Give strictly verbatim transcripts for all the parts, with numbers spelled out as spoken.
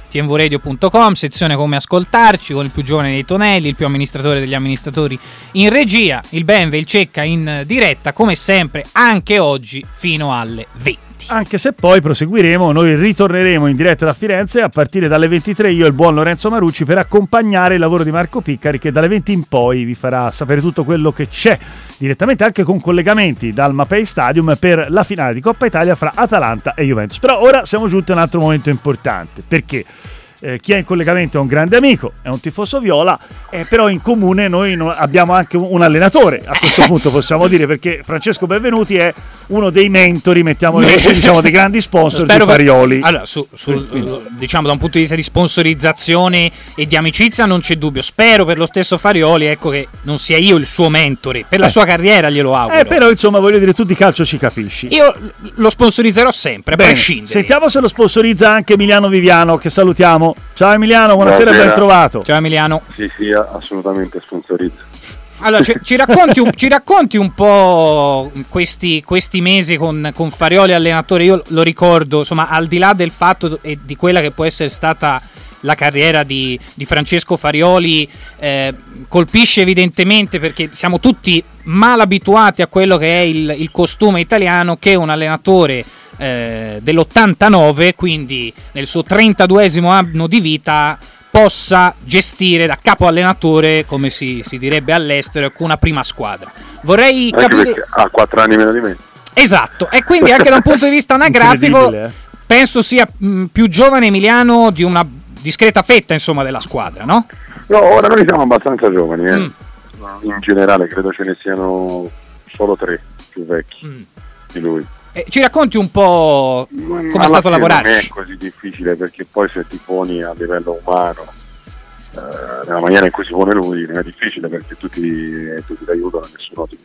t n v radio punto com, sezione come ascoltarci, con il più giovane dei Tonelli, il più amministratore degli amministratori in regia, il Benve, il Cecca in diretta, come sempre, anche oggi fino alle venti. Anche se poi proseguiremo, noi ritorneremo in diretta da Firenze a partire dalle ventitré, io e il buon Lorenzo Marucci, per accompagnare il lavoro di Marco Piccari, che dalle venti in poi vi farà sapere tutto quello che c'è, direttamente anche con collegamenti dal Mapei Stadium per la finale di Coppa Italia fra Atalanta e Juventus. Però ora siamo giunti a un altro momento importante, perché Eh, chi è in collegamento è un grande amico, è un tifoso viola, eh, però in comune noi no, abbiamo anche un allenatore, a questo punto possiamo dire, perché Francesco Benvenuti è uno dei mentori, mettiamo così, diciamo, dei grandi sponsor di Farioli. Allora, su, sul, diciamo da un punto di vista di sponsorizzazione e di amicizia non c'è dubbio, spero per lo stesso Farioli, ecco, che non sia io il suo mentore, per la eh. sua carriera glielo auguro. Eh, però insomma voglio dire, tu di calcio ci capisci. Io lo sponsorizzerò sempre, a Bene, prescindere. Sentiamo se lo sponsorizza anche Emiliano Viviano, che salutiamo. Ciao Emiliano, buonasera e ben trovato. Ciao Emiliano. Sì, sì, assolutamente sponsorizza. Allora, ci, ci, racconti un, ci racconti un po' questi, questi mesi con, con Farioli allenatore. Io lo ricordo, insomma, al di là del fatto e di quella che può essere stata la carriera di, di Francesco Farioli, eh, colpisce evidentemente perché siamo tutti mal abituati a quello che è il, il costume italiano, che un allenatore eh, dell'ottantanove, quindi nel suo trentaduesimo anno di vita, possa gestire da capo allenatore, come si, si direbbe all'estero, con una prima squadra. Vorrei anche capire... perché ha quattro anni meno di me. Esatto, e quindi anche da un punto di vista anagrafico eh? penso sia mh, più giovane Emiliano di una discreta fetta, insomma, della squadra, no? No, ora noi siamo abbastanza giovani, eh. Mm. In generale credo ce ne siano solo tre più vecchi mm. di lui. Eh, ci racconti un po' come è stato lavorarci? Non è così difficile, perché poi se ti poni a livello umano eh, nella maniera in cui si pone lui, non è difficile, perché tutti, tutti ti aiutano, nessuno ti,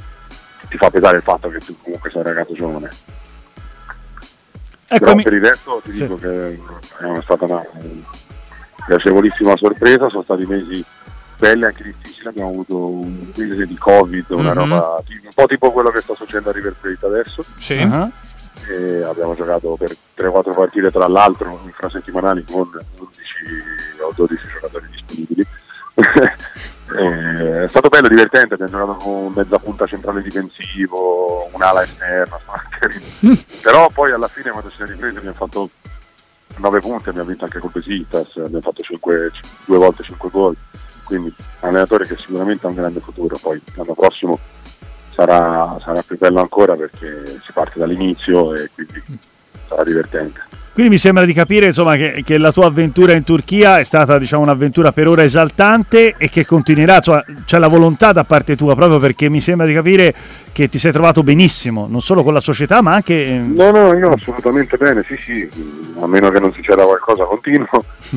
ti fa pesare il fatto che tu comunque sei un ragazzo giovane. Eccomi. Però per il resto ti dico sì. che è stata una piacevolissima sorpresa, sono stati mesi belli, anche difficili, abbiamo avuto un mese di Covid, una mm-hmm. roba un po' tipo quello che sta succedendo a River Plate adesso. Sì. Uh-huh. E abbiamo giocato per tre quattro partite, tra l'altro infrasettimanali, con undici o dodici giocatori disponibili. È stato bello, divertente, abbiamo giocato con mezza punta centrale difensivo, un'ala esterna, però poi alla fine, quando si è ripreso, abbiamo fatto nove punti, abbiamo vinto anche col Besiktas, abbiamo fatto cinque, due volte cinque gol, quindi un allenatore che sicuramente ha un grande futuro. Poi l'anno prossimo sarà, sarà più bello ancora, perché si parte dall'inizio e quindi sarà divertente. Quindi mi sembra di capire, insomma, che, che la tua avventura in Turchia è stata, diciamo, un'avventura per ora esaltante e che continuerà, insomma, c'è la volontà da parte tua, proprio perché mi sembra di capire che ti sei trovato benissimo, non solo con la società ma anche... No, no, io assolutamente bene, sì, sì, a meno che non succeda qualcosa continuo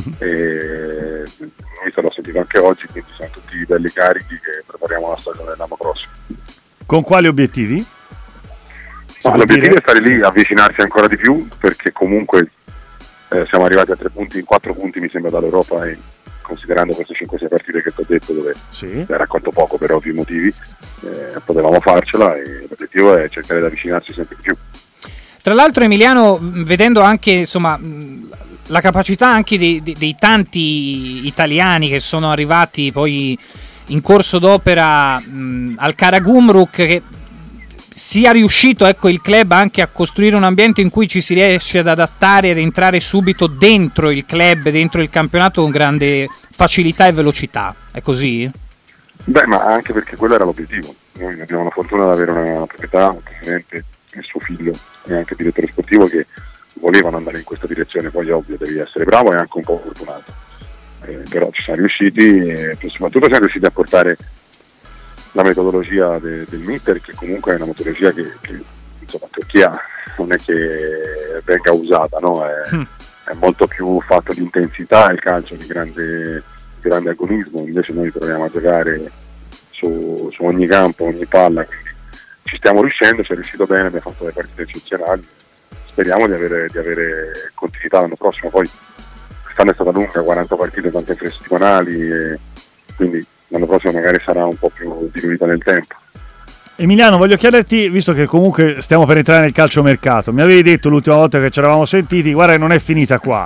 e mi l'ho sentito anche oggi, quindi siamo tutti belli carichi che prepariamo la stagione dell'anno prossimo. Con quali obiettivi? No, l'obiettivo è stare lì, avvicinarsi ancora di più, perché comunque eh, siamo arrivati a tre punti, in quattro punti mi sembra dall'Europa, e considerando queste cinque sei partite che ti ho detto, dove sì. hai raccolto poco per ovvi motivi, eh, potevamo farcela, e l'obiettivo è cercare di avvicinarsi sempre di più. Tra l'altro, Emiliano, vedendo anche, insomma, la capacità anche dei, dei, dei tanti italiani che sono arrivati poi in corso d'opera mh, al Karagümrük, che sia riuscito, ecco, il club anche a costruire un ambiente in cui ci si riesce ad adattare ed entrare subito dentro il club, dentro il campionato, con grande facilità e velocità. È così? Beh, ma anche perché quello era l'obiettivo. Noi abbiamo la fortuna di avere una proprietà, un presidente e suo figlio e anche il direttore sportivo che volevano andare in questa direzione. Poi ovvio devi essere bravo e anche un po' fortunato, eh, però ci siamo riusciti, e soprattutto siamo riusciti a portare la metodologia de, del mister, che comunque è una metodologia che, che insomma, in Turchia non è che venga usata, no? È, mm. è molto più fatto di intensità il calcio, di grande, grande agonismo. Invece noi proviamo a giocare su, su ogni campo, ogni palla, quindi ci stiamo riuscendo, ci è riuscito bene, abbiamo fatto delle partite eccezionali, speriamo di avere, di avere continuità l'anno prossimo. Poi quest'anno è stata lunga, quaranta partite, tante infrasettimanali, e quindi l'anno prossimo magari sarà un po' più diluita nel tempo. Emiliano, voglio chiederti, visto che comunque stiamo per entrare nel calciomercato, mi avevi detto l'ultima volta che ci eravamo sentiti, guarda che non è finita qua,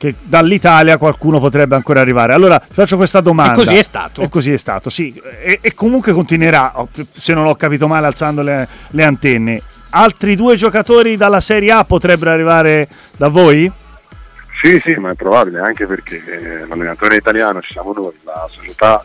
che dall'Italia qualcuno potrebbe ancora arrivare. Allora faccio questa domanda. E così è stato. E così è stato, sì. E, e comunque continuerà, se non ho capito male, alzando le, le antenne. Altri due giocatori dalla Serie A potrebbero arrivare da voi? Sì, sì, ma è probabile, anche perché eh, l'allenatore italiano ci siamo noi, la società,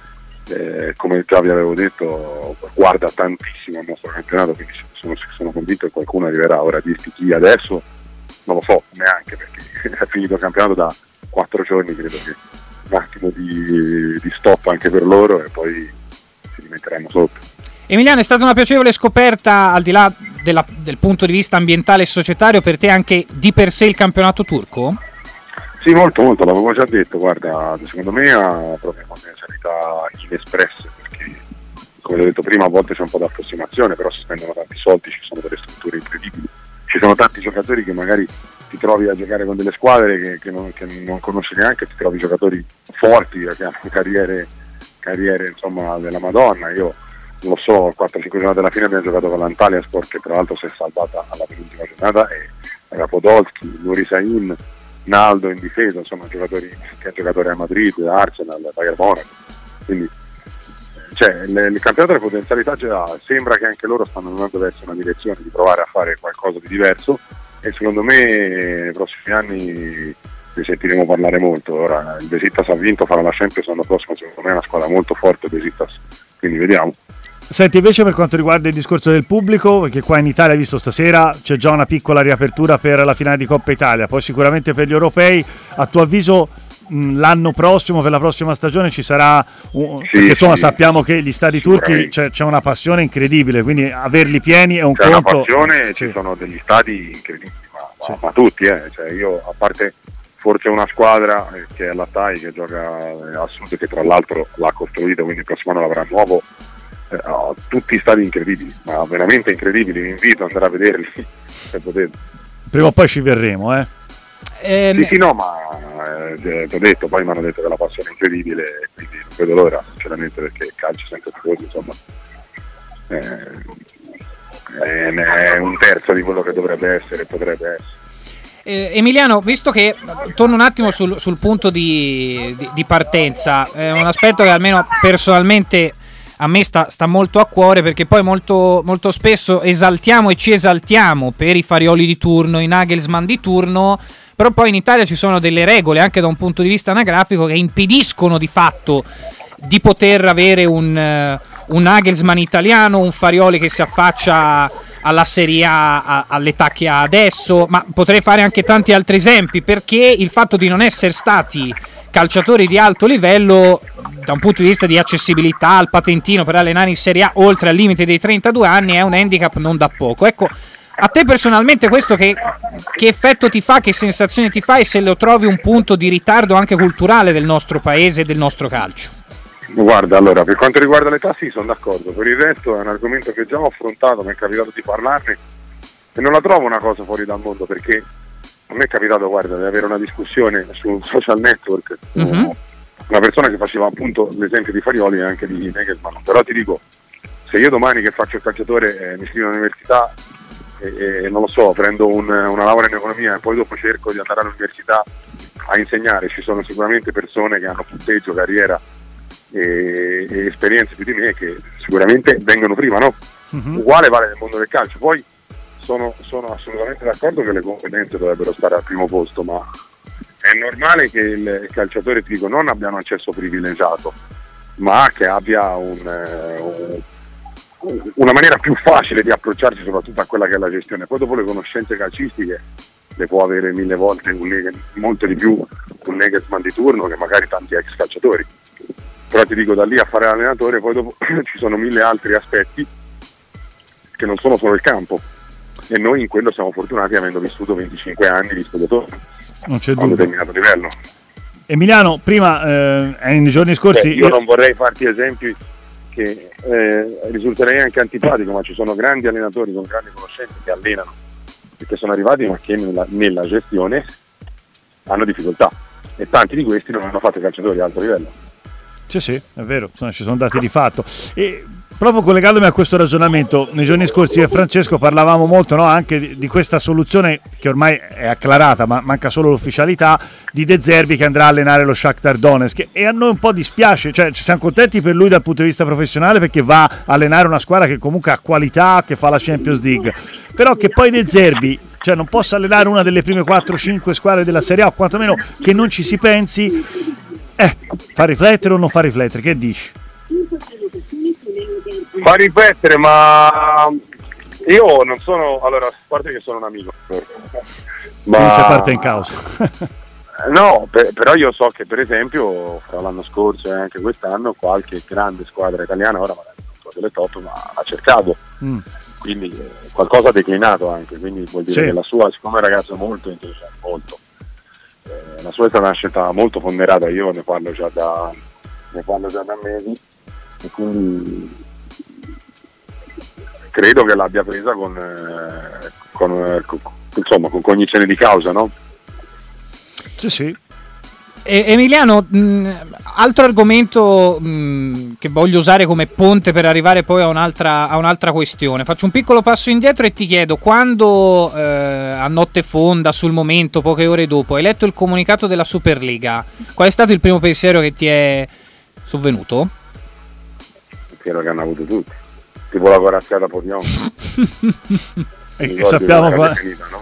eh, come già vi avevo detto, guarda tantissimo il nostro campionato, quindi sono, sono convinto che qualcuno arriverà. Ora dirti chi adesso non lo so neanche, perché è finito il campionato da quattro giorni, credo che un attimo di, di stop anche per loro e poi ci rimetteremo sotto. Emiliano, è stata una piacevole scoperta, al di là della, del punto di vista ambientale e societario, per te anche di per sé il campionato turco? Sì, molto, molto, l'avevo già detto, guarda, secondo me ha proprio potenzialità inespresse, perché come ho detto prima a volte c'è un po' d'approssimazione, però si spendono tanti soldi, ci sono delle strutture incredibili, ci sono tanti giocatori che magari ti trovi a giocare con delle squadre che, che, non, che non conosci neanche, ti trovi giocatori forti che hanno carriere, carriere insomma della Madonna. Io non lo so, quattro cinque giornate alla fine abbiamo giocato con l'Antalya Sport, che tra l'altro si è salvata alla penultima giornata, e era Podolski, Nuri Sahin, Naldo in difesa, insomma giocatori che ha giocato a Madrid, Arsenal, Bayern Monaco, quindi cioè, il, il campionato delle potenzialità ce l'ha. Sembra che anche loro stanno andando verso una direzione di provare a fare qualcosa di diverso, e secondo me nei prossimi anni ne sentiremo parlare molto. Ora il Besiktas ha vinto, farà la Champions l'anno prossimo, secondo me è una squadra molto forte Besiktas, quindi vediamo. Senti, invece per quanto riguarda il discorso del pubblico, perché qua in Italia, visto stasera, c'è già una piccola riapertura per la finale di Coppa Italia, poi sicuramente per gli europei, a tuo avviso mh, l'anno prossimo, per la prossima stagione ci sarà, un... sì, perché insomma sì, sappiamo che gli stadi turchi c'è, c'è una passione incredibile, quindi averli pieni è un c'è conto. C'è una passione, sì. Ci sono degli stadi incredibili, ma, sì. ma, ma tutti, eh. Cioè io, a parte forse una squadra eh, che è la T A I, che gioca eh, a sud, che tra l'altro l'ha costruito, quindi il prossimo anno l'avrà nuovo. Eh, oh, tutti stadi incredibili, ma veramente incredibili, vi invito ad andare a vederli se potete. Prima o poi ci verremo, eh? Eh, sì, sì, no, ma eh, ti ho detto, poi mi hanno detto che la passione è incredibile, quindi non vedo l'ora, sinceramente, perché il calcio senza tifosi, insomma, eh, è un terzo di quello che dovrebbe essere, potrebbe essere. Eh, Emiliano, visto che torno un attimo sul, sul punto di, di, di partenza, è un aspetto che almeno personalmente a me sta, sta molto a cuore, perché poi molto, molto spesso esaltiamo e ci esaltiamo per i Farioli di turno, i Nagelsmann di turno, però poi in Italia ci sono delle regole anche da un punto di vista anagrafico che impediscono di fatto di poter avere un, uh, un Nagelsmann italiano, un Farioli che si affaccia alla Serie A, a all'età che ha adesso, ma potrei fare anche tanti altri esempi, perché il fatto di non essere stati calciatori di alto livello da un punto di vista di accessibilità al patentino per allenare in Serie A oltre al limite dei trentadue anni è un handicap non da poco. Ecco, a te personalmente questo che, che effetto ti fa, che sensazione ti fa, e se lo trovi un punto di ritardo anche culturale del nostro paese e del nostro calcio? Guarda, allora, per quanto riguarda l'età sì, sono d'accordo, per il resto è un argomento che già ho affrontato, mi è capitato di parlarne e non la trovo una cosa fuori dal mondo, perché a me è capitato, guarda, di avere una discussione su un social network con uh-huh. una persona che faceva appunto l'esempio di Farioli e anche di Nagelsmann, però ti dico, se io domani che faccio il calciatore eh, mi iscrivo all'università e, e non lo so, prendo un, una laurea in economia e poi dopo cerco di andare all'università a insegnare, ci sono sicuramente persone che hanno punteggio, carriera e, e esperienze più di me che sicuramente vengono prima, no? Uh-huh. Uguale vale nel mondo del calcio. Poi sono, sono assolutamente d'accordo che le competenze dovrebbero stare al primo posto, ma è normale che il calciatore, ti dico, non abbia un accesso privilegiato, ma che abbia un, un, una maniera più facile di approcciarsi soprattutto a quella che è la gestione. Poi dopo le conoscenze calcistiche le può avere mille volte, un, molto di più un Nagelsmann di turno che magari tanti ex calciatori. Però ti dico, da lì a fare l'allenatore poi dopo ci sono mille altri aspetti che non sono solo il campo, e noi in quello siamo fortunati avendo vissuto venticinque anni di spogliatoio non c'è a un determinato livello. Emiliano, prima eh, nei giorni scorsi Beh, io non vorrei farti esempi che eh, risulterei anche antipatico, ma ci sono grandi allenatori con grandi conoscenze che allenano e che sono arrivati ma che nella, nella gestione hanno difficoltà, e tanti di questi non hanno fatto calciatori di alto livello. Sì, sì, è vero, insomma, ci sono dati di fatto. E proprio collegandomi a questo ragionamento, nei giorni scorsi io e Francesco parlavamo molto, no, anche di, di questa soluzione che ormai è acclarata, ma manca solo l'ufficialità, di De Zerbi che andrà a allenare lo Shakhtar Donetsk, e a noi un po' dispiace, cioè ci siamo contenti per lui dal punto di vista professionale perché va a allenare una squadra che comunque ha qualità, che fa la Champions League, però che poi De Zerbi, cioè non possa allenare una delle prime quattro cinque squadre della Serie A, o quantomeno che non ci si pensi, eh, fa riflettere o non fa riflettere, che dici? Fa riflettere, ma io non sono, allora, a parte che sono un amico, ma quindi sei parte in causa. no, per, però io so che per esempio fra l'anno scorso e anche quest'anno qualche grande squadra italiana, ora magari non so delle top, ma ha cercato, mm. quindi eh, qualcosa ha declinato anche, quindi vuol dire sì. che la sua, siccome è un ragazzo molto intelligente, molto, eh, la sua è stata una scelta molto ponderata, io ne parlo già da, ne parlo già da mesi, e quindi credo che l'abbia presa con, eh, con, eh, con, insomma, con cognizione di causa, no? Sì, sì. E, Emiliano, mh, altro argomento mh, che voglio usare come ponte per arrivare poi a un'altra, a un'altra questione. Faccio un piccolo passo indietro e ti chiedo, quando eh, a notte fonda, sul momento, poche ore dopo, hai letto il comunicato della Superlega, qual è stato il primo pensiero che ti è sovvenuto? Pensiero che hanno avuto tutti, tipo la corazziata Podion. E che sappiamo qua. Finita, no?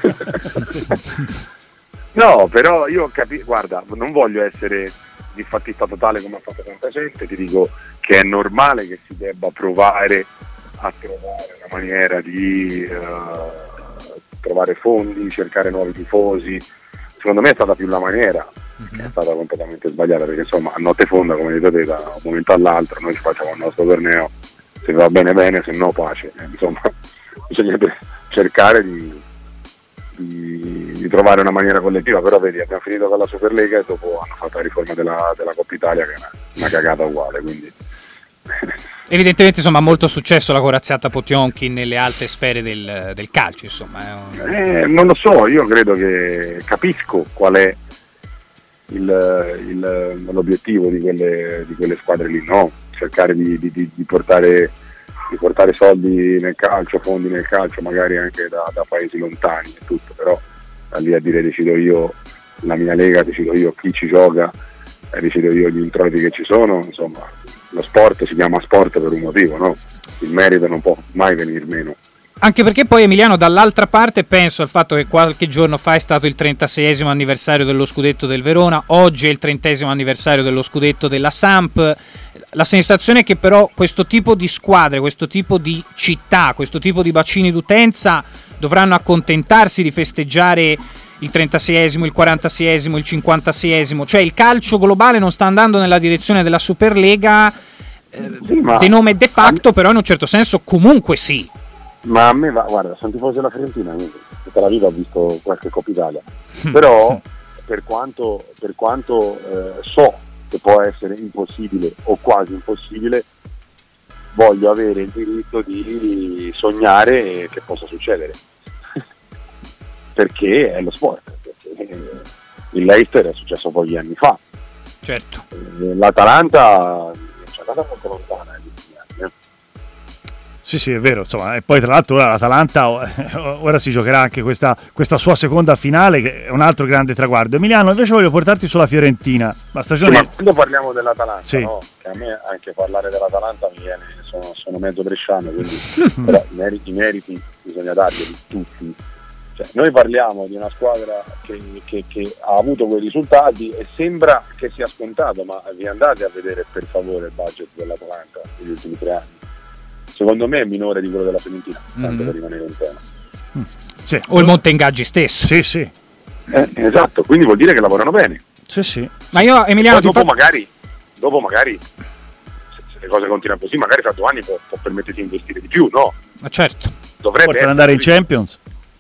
No, però io capisco, guarda, non voglio essere disfattista totale come ha fatto tanta gente, ti dico che è normale che si debba provare a trovare una maniera di uh, trovare fondi, cercare nuovi tifosi. Secondo me è stata più la maniera, che è stata completamente sbagliata, perché insomma a notte fonda, come dite, da un momento all'altro noi ci facciamo il nostro torneo, se va bene bene, se no pace, eh, insomma bisogna cercare di, di, di trovare una maniera collettiva, però vedi, abbiamo finito con la Superlega e dopo hanno fatto la riforma della, della Coppa Italia, che è una, una cagata uguale, quindi evidentemente insomma ha molto successo la corazziata Potionkin nelle alte sfere del, del calcio, insomma è un... eh, non lo so, io credo che capisco qual è il, il, l'obiettivo di quelle, di quelle squadre lì, no? Cercare di, di, di, portare, di portare soldi nel calcio, fondi nel calcio, magari anche da, da paesi lontani e tutto, però da lì a dire decido io la mia lega, decido io chi ci gioca, eh, decido io gli introiti che ci sono, insomma lo sport si chiama sport per un motivo, no? Il merito non può mai venir meno. Anche perché poi, Emiliano, dall'altra parte penso al fatto che qualche giorno fa è stato il trentaseiesimo anniversario dello scudetto del Verona, oggi è il trentesimo anniversario dello scudetto della Samp. La sensazione è che però questo tipo di squadre, questo tipo di città, questo tipo di bacini d'utenza dovranno accontentarsi di festeggiare il trentaseiesimo, il quarantaseiesimo, il cinquantaseiesimo, cioè il calcio globale non sta andando nella direzione della Superlega, eh, sì, de nome de facto, me... però in un certo senso comunque sì. Ma a me va, guarda, sono tifoso della Fiorentina, tutta la vita ho visto qualche Coppa Italia, però per quanto, per quanto eh, so che può essere impossibile o quasi impossibile, voglio avere il diritto di sognare che possa succedere. Perché è lo sport, perché il Leicester è successo pochi anni fa, certo. L'Atalanta ci è andata molto lontana negli ultimi anni, eh. Sì, sì, è vero, insomma, e poi tra l'altro ora l'Atalanta ora si giocherà anche questa, questa sua seconda finale, che è un altro grande traguardo. Emiliano, invece voglio portarti sulla Fiorentina. La stagione... Sì, ma quando parliamo dell'Atalanta, sì. No? Che a me anche parlare dell'Atalanta mi viene, sono, sono mezzo bresciano, quindi però i meriti, i meriti bisogna darglieli tutti. Cioè, noi parliamo di una squadra che, che, che ha avuto quei risultati e sembra che sia scontato, ma vi andate a vedere per favore il budget dell'Atalanta negli ultimi tre anni? Secondo me è minore di quello della Fiorentina, tanto mm-hmm. per rimanere in tema. Mm. Sì. O il Monte Ingaggi stesso. Sì, sì. Eh, esatto, quindi vuol dire che lavorano bene. Sì, sì. Ma io, Emiliano, dopo, fa... magari, dopo magari, se le cose continuano così, magari fra due anni può, può permettersi di investire di più, no? Ma certo. Dovrebbe Portano andare in Champions.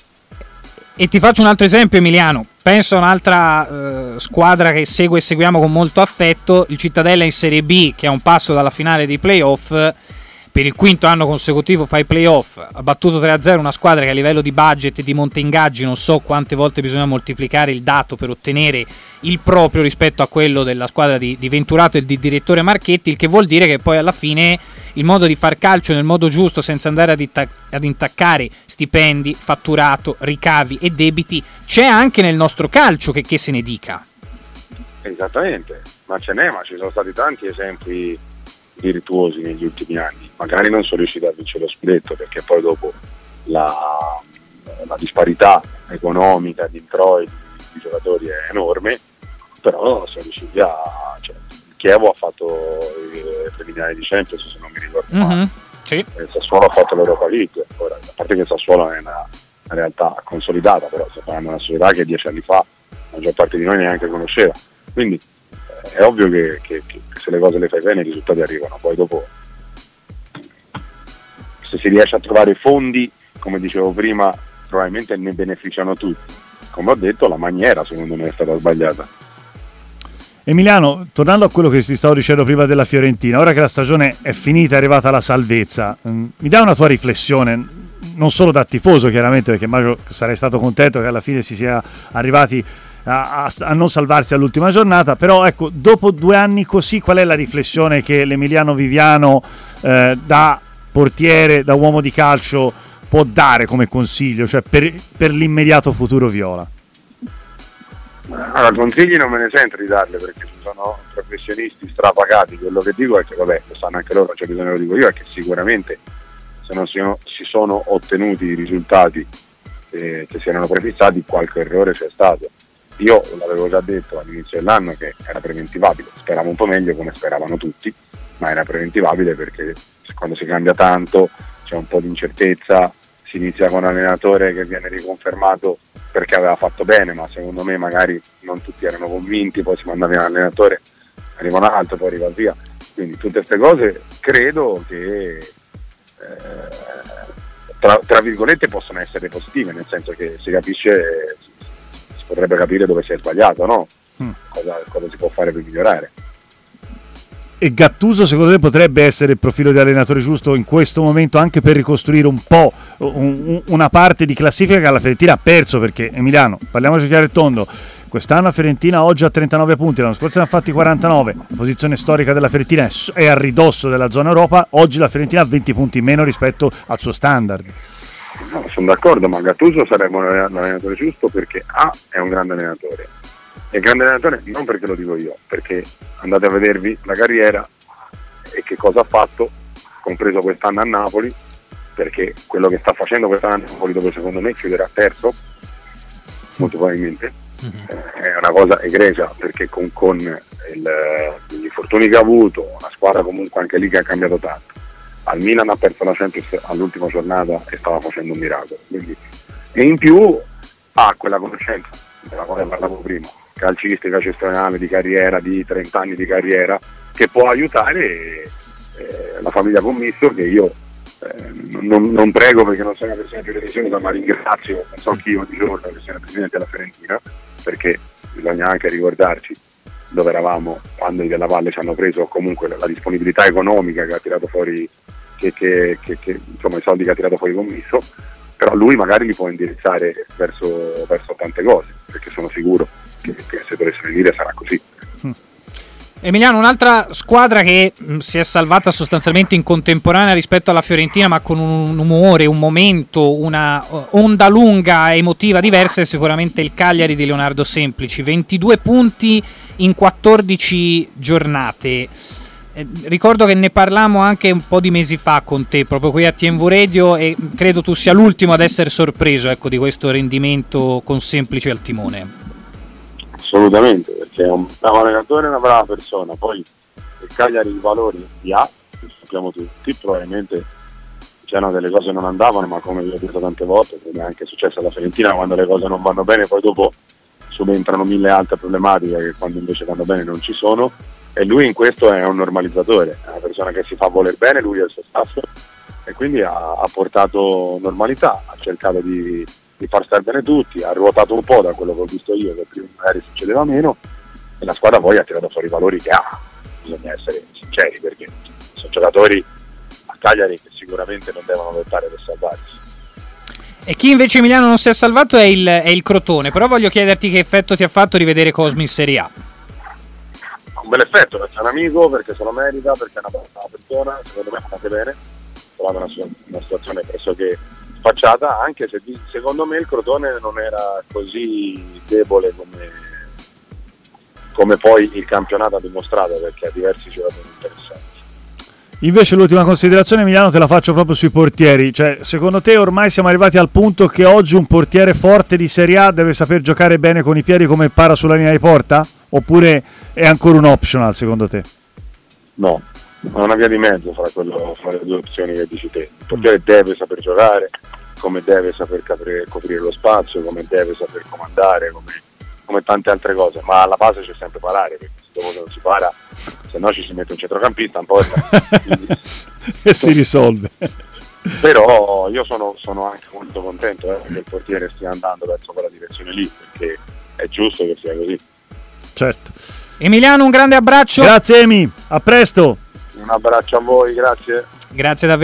E ti faccio un altro esempio, Emiliano. Penso a un'altra uh, squadra che segue e seguiamo con molto affetto, il Cittadella in Serie B, che è a un passo dalla finale dei playoff. per il quinto anno consecutivo fa i playoff, ha battuto tre a zero una squadra che a livello di budget e di monte ingaggi non so quante volte bisogna moltiplicare il dato per ottenere il proprio rispetto a quello della squadra di, di Venturato e di direttore Marchetti, il che vuol dire che poi alla fine il modo di far calcio nel modo giusto, senza andare ad, itta- ad intaccare stipendi, fatturato, ricavi e debiti, c'è anche nel nostro calcio, che, che se ne dica. Esattamente, ma ce n'è, ma ci sono stati tanti esempi virtuosi negli ultimi anni, magari non sono riusciti a vincere lo scudetto perché poi dopo la, la disparità economica di introiti di giocatori è enorme, però sono riusciti a, cioè, il Chievo ha fatto i preliminari di Champions, se non mi ricordo male, mm-hmm. Sì. Il Sassuolo ha fatto l'Europa League. Ora, a parte che il Sassuolo è una, una realtà consolidata, però stiamo parlando di una società che dieci anni fa la maggior parte di noi neanche conosceva, quindi è ovvio che, che, che se le cose le fai bene i risultati arrivano, poi dopo se si riesce a trovare fondi, come dicevo prima, probabilmente ne beneficiano tutti. Come ho detto, la maniera secondo me è stata sbagliata. Emiliano, tornando a quello che ti stavo dicendo prima della Fiorentina, ora che la stagione è finita, è arrivata la salvezza, mi dai una tua riflessione, non solo da tifoso chiaramente, perché immagino che sarei stato contento che alla fine si sia arrivati A, a, a non salvarsi all'ultima giornata, però ecco, dopo due anni così, qual è la riflessione che l'Emiliano Viviano eh, da portiere, da uomo di calcio può dare come consiglio, cioè per, per l'immediato futuro viola? Allora, consigli non me ne sento di darle perché ci sono professionisti strapagati. Quello che dico è che, vabbè, lo sanno anche loro, non c'è bisogno, lo dico io, è che sicuramente se non si, si sono ottenuti i risultati eh, che si erano prefissati, qualche errore c'è stato. Io l'avevo già detto all'inizio dell'anno che era preventivabile, speravo un po' meglio come speravano tutti, ma era preventivabile perché quando si cambia tanto c'è un po' di incertezza, si inizia con un allenatore che viene riconfermato perché aveva fatto bene, ma secondo me magari non tutti erano convinti, poi si manda via l'allenatore, arriva un altro, poi arriva via, quindi tutte queste cose credo che eh, tra, tra virgolette possono essere positive, nel senso che si capisce, potrebbe capire dove si è sbagliato, no? Mm. Cosa, cosa si può fare per migliorare. E Gattuso secondo te potrebbe essere il profilo di allenatore giusto in questo momento anche per ricostruire un po' un, una parte di classifica che la Fiorentina ha perso? Perché Emiliano, parliamoci chiaro e tondo, quest'anno la Fiorentina oggi ha trentanove punti, l'anno scorso ne ha fatti quarantanove, la posizione storica della Fiorentina è a ridosso della zona Europa, oggi la Fiorentina ha venti punti in meno rispetto al suo standard. No, sono d'accordo, ma Gattuso sarebbe l'allenatore giusto perché A è un grande allenatore, e grande allenatore non perché lo dico io, perché andate a vedervi la carriera e che cosa ha fatto, compreso quest'anno a Napoli, perché quello che sta facendo quest'anno a Napoli, dove secondo me chiuderà terzo molto probabilmente, mm-hmm. è una cosa egregia, perché con, con il, gli infortuni che ha avuto, una squadra comunque anche lì che ha cambiato tanto. Al Milan ha perso la Champions all'ultima giornata e stava facendo un miracolo, quindi, e in più ha quella conoscenza della quale parlavo prima, calcistica, gestionale, di carriera, di trenta anni di carriera, che può aiutare eh, la famiglia Commisso, che io eh, non, non prego perché non sono una persona più religiosa, ma ringrazio, non so chi io di giorno che sia il presidente della Fiorentina, perché bisogna anche ricordarci dove eravamo quando i Della Valle ci hanno preso, comunque la, la disponibilità economica che ha tirato fuori, che, che, che, che insomma i soldi che ha tirato fuori Commisso, però lui magari li può indirizzare verso, verso tante cose, perché sono sicuro che, che se dovesse venire sarà così. Mm. Emiliano, un'altra squadra che mh, si è salvata sostanzialmente in contemporanea rispetto alla Fiorentina, ma con un umore, un momento, una uh, onda lunga emotiva diversa, è sicuramente il Cagliari di Leonardo Semplici. ventidue punti in quattordici giornate. Eh, ricordo che ne parlammo anche un po' di mesi fa con te, proprio qui a T V Radio, e credo tu sia l'ultimo ad essere sorpreso, ecco, di questo rendimento con Semplici al timone. Assolutamente, perché è un bravo allenatore e una brava persona. Poi il Cagliari i valori li ha, li sappiamo tutti, probabilmente c'erano delle cose che non andavano, ma come vi ho detto tante volte, come è anche successo alla Fiorentina, quando le cose non vanno bene poi dopo subentrano mille altre problematiche che quando invece vanno bene non ci sono, e lui in questo è un normalizzatore, è una persona che si fa voler bene, lui e il suo staff, e quindi ha, ha portato normalità, ha cercato di di far stare bene tutti, ha ruotato un po' da quello che ho visto io, che prima magari succedeva meno, e la squadra poi ha tirato fuori i valori che ha. Bisogna essere sinceri, perché sono giocatori Cagliari, che sicuramente non devono lottare per salvarsi. E chi invece Emiliano non si è salvato è il, è il Crotone, però voglio chiederti che effetto ti ha fatto rivedere Cosmi in Serie A. Un bel effetto, perché è un amico, perché se lo merita, perché è una brava persona, secondo me fa anche bene, trovate una, una situazione pressoché sfacciata, anche se secondo me il Crotone non era così debole come, come poi il campionato ha dimostrato, perché ha diversi giocatori interessanti. Invece l'ultima considerazione, Emiliano, te la faccio proprio sui portieri. Cioè, secondo te ormai siamo arrivati al punto che oggi un portiere forte di Serie A deve saper giocare bene con i piedi come para sulla linea di porta? Oppure è ancora un optional secondo te? No, è una via di mezzo fra, quello, fra le due opzioni che dici te. Il portiere mm. deve saper giocare, come deve saper coprire, coprire lo spazio, come deve saper comandare, come, come tante altre cose, ma alla base c'è sempre parare, perché dopo che non si para, se no ci si mette un centrocampista un po' e si risolve. Però io sono, sono anche molto contento eh, che il portiere stia andando verso quella direzione lì, perché è giusto che sia così. Certo. Emiliano, un grande abbraccio. Grazie Emi, a presto. Un abbraccio a voi, grazie. Grazie davvero.